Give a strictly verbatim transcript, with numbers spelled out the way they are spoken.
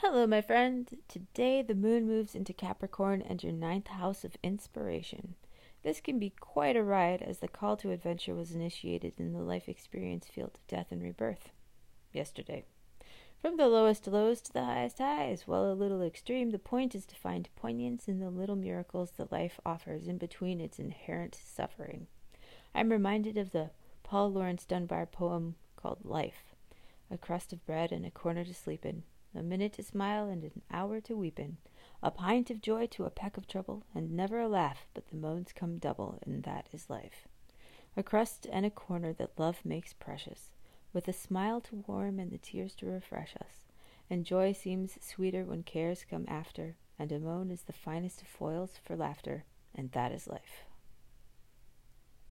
Hello, my friend. Today the moon moves into Capricorn and your ninth house of inspiration. This can be quite a ride as the call to adventure was initiated in the life experience field of death and rebirth yesterday. From the lowest lows to the highest highs, while a little extreme, the point is to find poignance in the little miracles that life offers in between its inherent suffering. I'm reminded of the Paul Laurence Dunbar poem called Life, a crust of bread and a corner to sleep in, a minute to smile and an hour to weep in, a pint of joy to a peck of trouble, and never a laugh but the moans come double, and that is life. A crust and a corner that love makes precious, with a smile to warm and the tears to refresh us, and joy seems sweeter when cares come after, and a moan is the finest of foils for laughter, and that is life.